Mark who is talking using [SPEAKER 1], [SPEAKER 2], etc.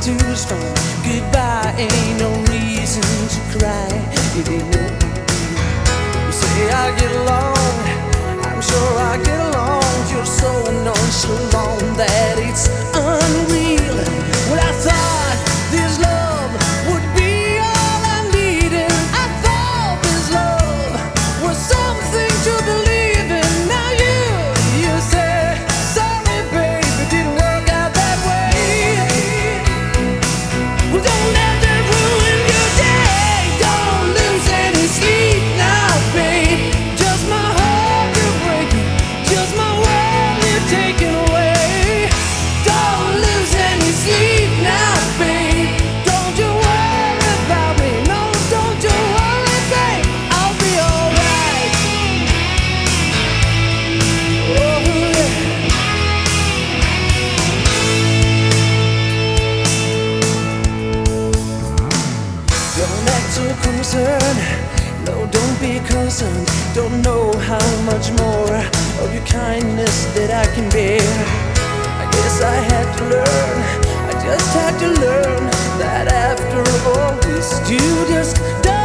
[SPEAKER 1] too strong. Goodbye ain't no reason to cry. You say I get along, I'm sure I get along. You're so nonchalant that it's unreal. Well, I thought this love would be all I needed. I thought this love was something to believe in. Now you say, sorry babe, it didn't work out that way. Well, don't let that ruin your day. Don't lose any sleep now, babe. Just my heart you're breaking, just my world you're taking away. Don't lose any sleep now, babe. Don't you worry about me, no, don't you worry, babe. I'll be alright. Oh, yeah. Don't act so concerned, no, don't be concerned. Don't know how much more of your kindness that I can bear. I guess I had to learn, I just had to learn that after all this, you just don't